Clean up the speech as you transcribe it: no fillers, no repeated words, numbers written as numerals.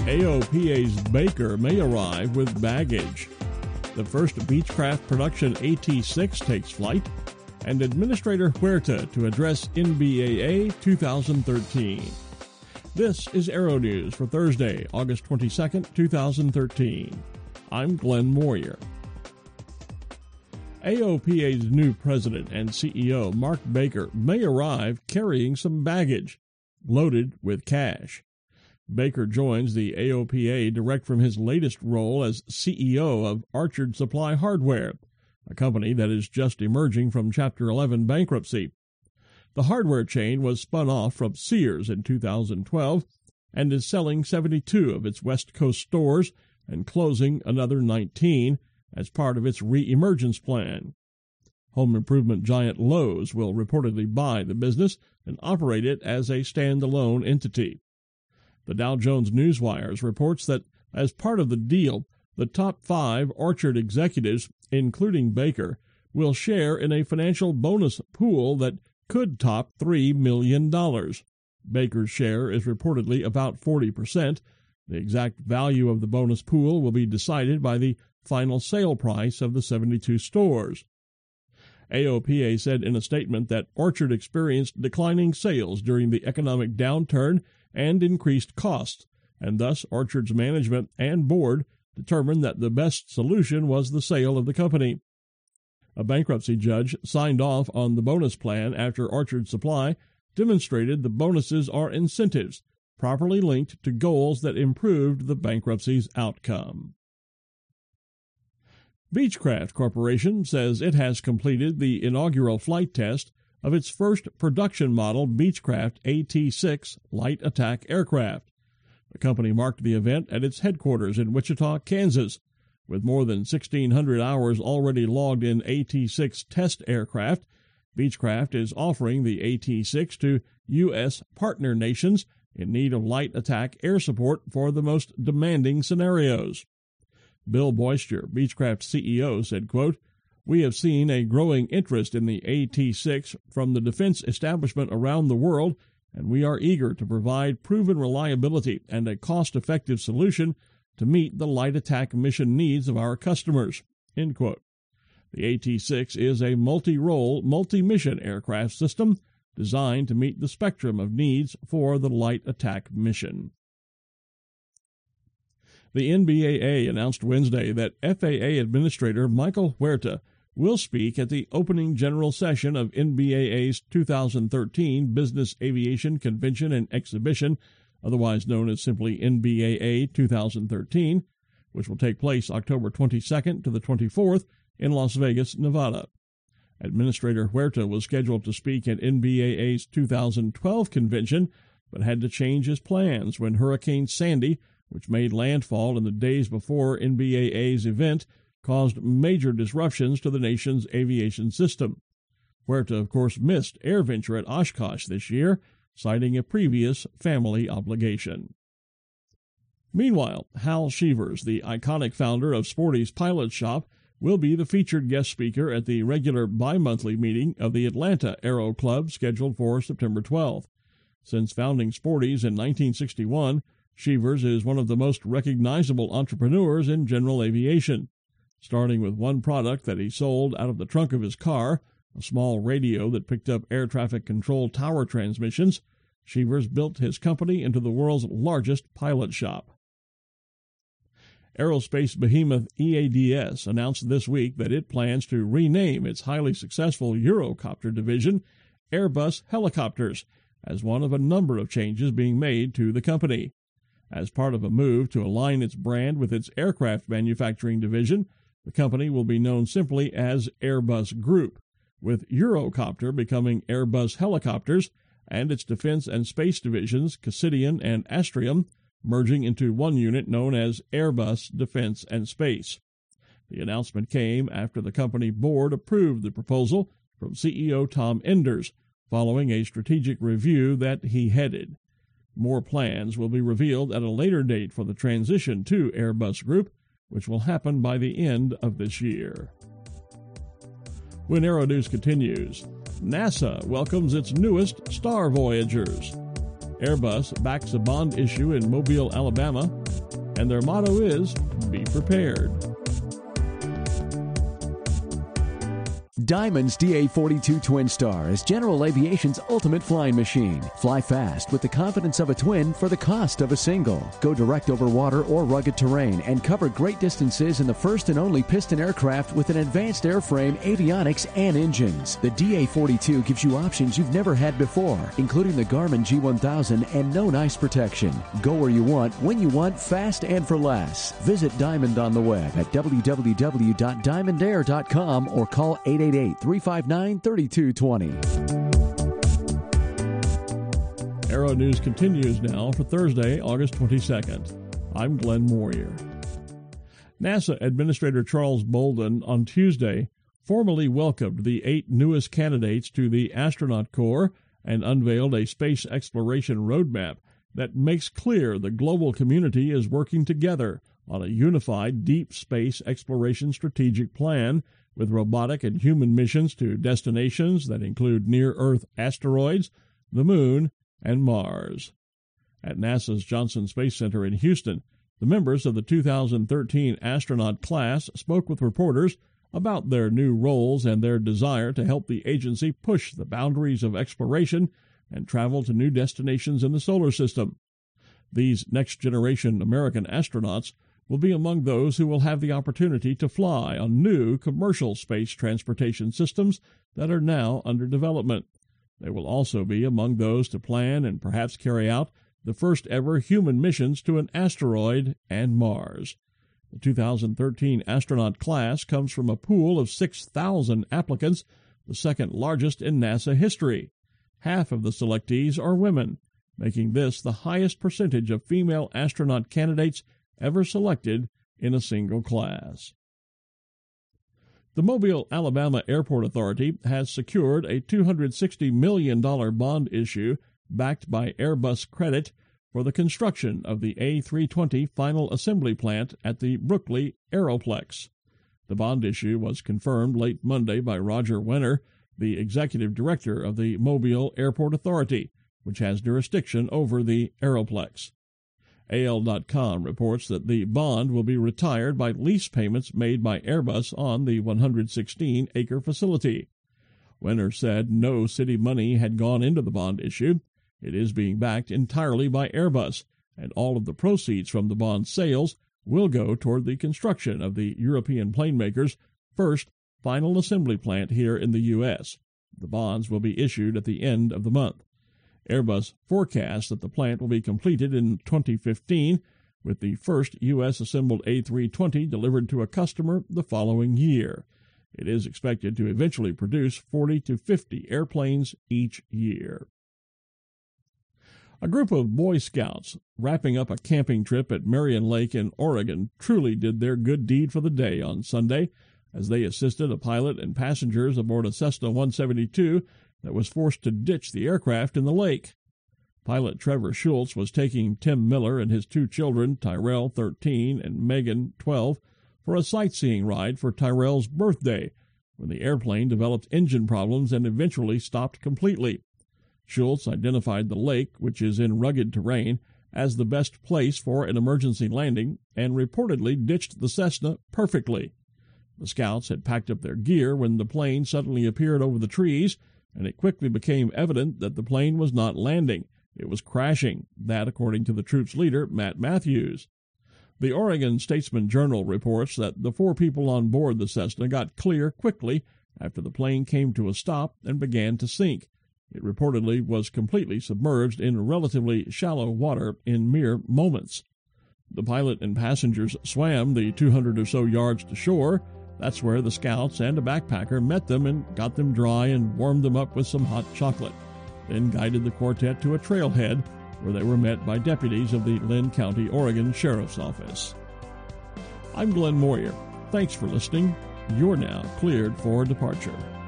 AOPA's Baker may arrive with baggage. The first Beechcraft production AT-6 takes flight, and Administrator Huerta to address NBAA 2013. This is Aero News for Thursday, August 22, 2013. I'm Glenn Moyer. AOPA's new president and CEO, Mark Baker, may arrive carrying some baggage, loaded with cash. Baker joins the AOPA direct from his latest role as CEO of Archer Supply Hardware, a company that is just emerging from Chapter 11 bankruptcy. The hardware chain was spun off from Sears in 2012 and is selling 72 of its West Coast stores and closing another 19 as part of its re-emergence plan. Home improvement giant Lowe's will reportedly buy the business and operate it as a standalone entity. The Dow Jones Newswires reports that as part of the deal, the top 5 Orchard executives, including Baker, will share in a financial bonus pool that could top $3 million. Baker's share is reportedly about 40%. The exact value of the bonus pool will be decided by the final sale price of the 72 stores. AOPA said in a statement that Orchard experienced declining sales during the economic downturn and increased costs, and thus Orchard's management and board determined that the best solution was the sale of the company. A bankruptcy judge signed off on the bonus plan after Orchard Supply demonstrated the bonuses are incentives properly linked to goals that improved the bankruptcy's outcome. Beechcraft Corporation says it has completed the inaugural flight test of its first production model Beechcraft AT-6 light attack aircraft. The company marked the event at its headquarters in Wichita, Kansas. With more than 1,600 hours already logged in AT-6 test aircraft, Beechcraft is offering the AT-6 to U.S. partner nations in need of light attack air support for the most demanding scenarios. Bill Boyster, Beechcraft CEO, said, quote, "We have seen a growing interest in the AT-6 from the defense establishment around the world, and we are eager to provide proven reliability and a cost-effective solution to meet the light attack mission needs of our customers." End quote. The AT-6 is a multi-role, multi-mission aircraft system designed to meet the spectrum of needs for the light attack mission. The NBAA announced Wednesday that FAA Administrator Michael Huerta will speak at the opening general session of NBAA's 2013 Business Aviation Convention and Exhibition, otherwise known as simply NBAA 2013, which will take place October 22nd to the 24th in Las Vegas, Nevada. Administrator Huerta was scheduled to speak at NBAA's 2012 convention, but had to change his plans when Hurricane Sandy, which made landfall in the days before NBAA's event, caused major disruptions to the nation's aviation system. Huerta, of course, missed AirVenture at Oshkosh this year, citing a previous family obligation. Meanwhile, Hal Shevers, the iconic founder of Sporty's Pilot Shop, will be the featured guest speaker at the regular bi-monthly meeting of the Atlanta Aero Club scheduled for September 12th. Since founding Sporty's in 1961, Shevers is one of the most recognizable entrepreneurs in general aviation. Starting with one product that he sold out of the trunk of his car, a small radio that picked up air traffic control tower transmissions, Shevers built his company into the world's largest pilot shop. Aerospace behemoth EADS announced this week that it plans to rename its highly successful Eurocopter division Airbus Helicopters as one of a number of changes being made to the company. As part of a move to align its brand with its aircraft manufacturing division, the company will be known simply as Airbus Group, with Eurocopter becoming Airbus Helicopters and its defense and space divisions, Cassidian and Astrium, merging into one unit known as Airbus Defense and Space. The announcement came after the company board approved the proposal from CEO Tom Enders, following a strategic review that he headed. More plans will be revealed at a later date for the transition to Airbus Group, which will happen by the end of this year. When Aero News continues, NASA welcomes its newest Star Voyagers. Airbus backs a bond issue in Mobile, Alabama. and their motto is, be prepared. Diamond's DA-42 Twin Star is General Aviation's ultimate flying machine. Fly fast with the confidence of a twin for the cost of a single. Go direct over water or rugged terrain and cover great distances in the first and only piston aircraft with an advanced airframe, avionics, and engines. The DA-42 gives you options you've never had before, including the Garmin G1000 and no ice protection. Go where you want, when you want, fast and for less. Visit Diamond on the web at www.diamondair.com or call 888-359-3220. Aero News continues now for Thursday, August 22nd. I'm Glenn Moyer. NASA Administrator Charles Bolden on Tuesday formally welcomed the 8 newest candidates to the astronaut corps and unveiled a space exploration roadmap that makes clear the global community is working together on a unified deep space exploration strategic plan with robotic and human missions to destinations that include near-Earth asteroids, the Moon, and Mars. At NASA's Johnson Space Center in Houston, the members of the 2013 astronaut class spoke with reporters about their new roles and their desire to help the agency push the boundaries of exploration and travel to new destinations in the solar system. These next-generation American astronauts will be among those who will have the opportunity to fly on new commercial space transportation systems that are now under development. They will also be among those to plan and perhaps carry out the first ever human missions to an asteroid and Mars. The 2013 astronaut class comes from a pool of 6,000 applicants, the second largest in NASA history. Half of the selectees are women, making this the highest percentage of female astronaut candidates ever selected in a single class. The Mobile, Alabama Airport Authority has secured a $260 million bond issue backed by Airbus credit for the construction of the A320 final assembly plant at the Brookley Aeroplex. The bond issue was confirmed late Monday by Roger Wenner, the executive director of the Mobile Airport Authority, which has jurisdiction over the Aeroplex. AL.com reports that the bond will be retired by lease payments made by Airbus on the 116-acre facility. Wenner said no city money had gone into the bond issue. It is being backed entirely by Airbus, and all of the proceeds from the bond sales will go toward the construction of the European plane maker's first final assembly plant here in the U.S. The bonds will be issued at the end of the month. Airbus forecasts that the plant will be completed in 2015, with the first U.S.-assembled A320 delivered to a customer the following year. It is expected to eventually produce 40 to 50 airplanes each year. A group of Boy Scouts wrapping up a camping trip at Marion Lake in Oregon truly did their good deed for the day on Sunday as they assisted a pilot and passengers aboard a Cessna 172 that was forced to ditch the aircraft in the lake. Pilot Trevor Schultz was taking Tim Miller and his 2 children, Tyrell, 13, and Megan, 12, for a sightseeing ride for Tyrell's birthday when the airplane developed engine problems and eventually stopped completely. Schultz identified the lake, which is in rugged terrain, as the best place for an emergency landing and reportedly ditched the Cessna perfectly. The scouts had packed up their gear when the plane suddenly appeared over the trees, and it quickly became evident that the plane was not landing. It was crashing. That, according to the troop's leader, Matt Matthews. The Oregon Statesman-Journal reports that the 4 people on board the Cessna got clear quickly after the plane came to a stop and began to sink. It reportedly was completely submerged in relatively shallow water in mere moments. The pilot and passengers swam the 200 or so yards to shore. That's where the scouts and a backpacker met them and got them dry and warmed them up with some hot chocolate, then guided the quartet to a trailhead where they were met by deputies of the Linn County, Oregon Sheriff's Office. I'm Glenn Moyer. Thanks for listening. You're now cleared for departure.